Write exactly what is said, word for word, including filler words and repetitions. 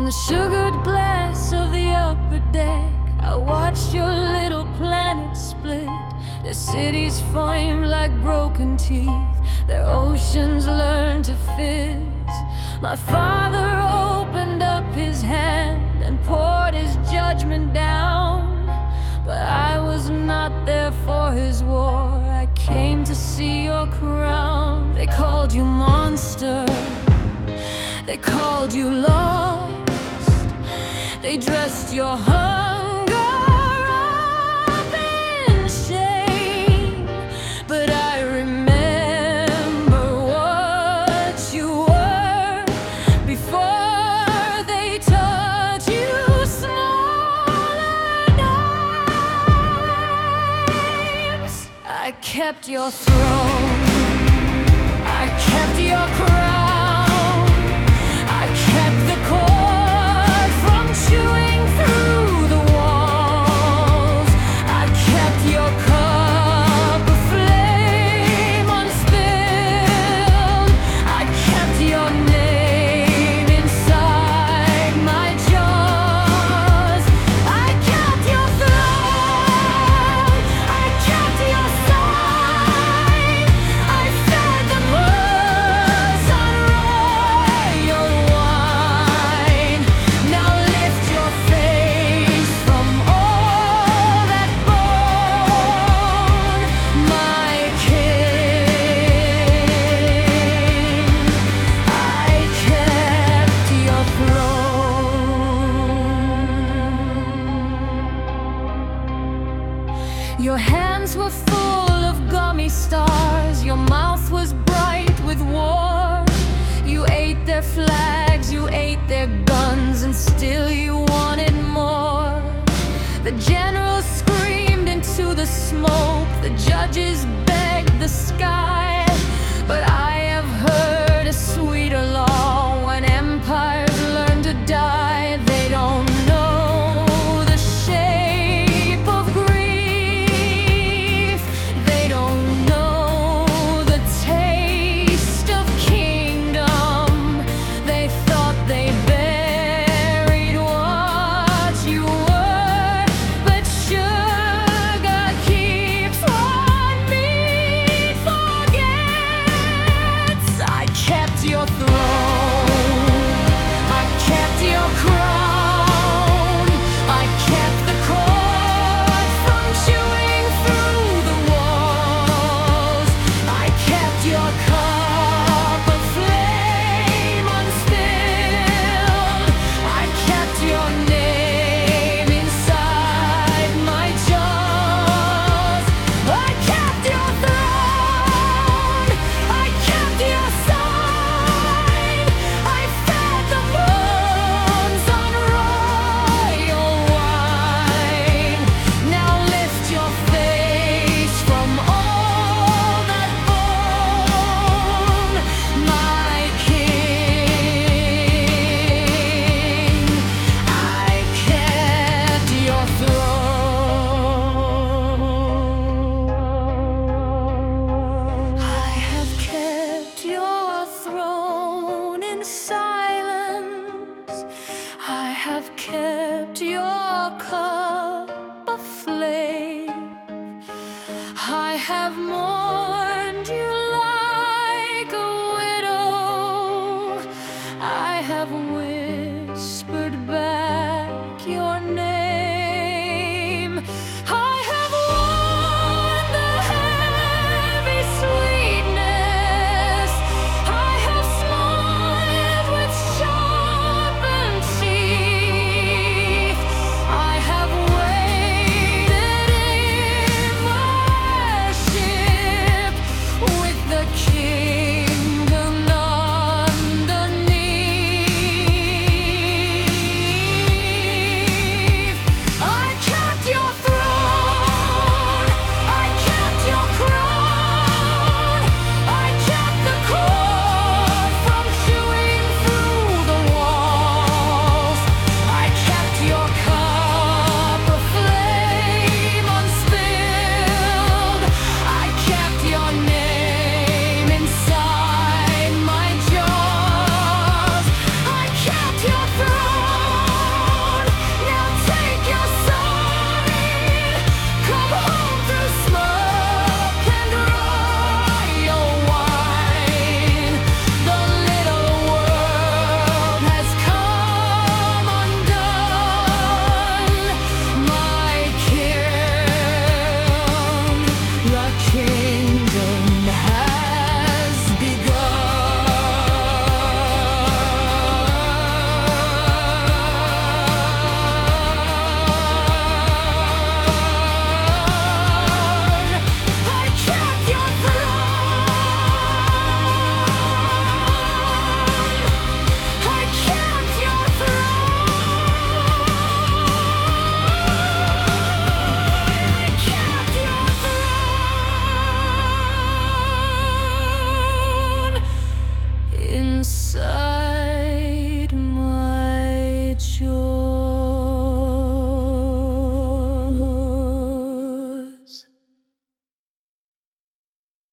the sugared glass of the upper deck, I watched your little planet split. Their cities flame like broken teeth, their oceans learn to fizz. My father opened up his hand and poured his judgment down, but I was not there for his war. I came to see your crown. They called you monster, they called you lost, they dressed your hunger up in shame. But I remember what you were before they taught you smaller names. I kept your throne, I kept your crown, I kept the cord from chewing through the walls. I kept your cup of flame unspilled. I kept your name inside my jaws. I kept your throne, I kept your side. I fed the birds on royal wine. Now lift your face from all that bone, my king. I kept your throne. Your hands were full of gummy stars, your mouth was bright with war. You ate their flags, you ate their guns, and still you wanted more. The generals screamed into the smoke, the judges begged the sky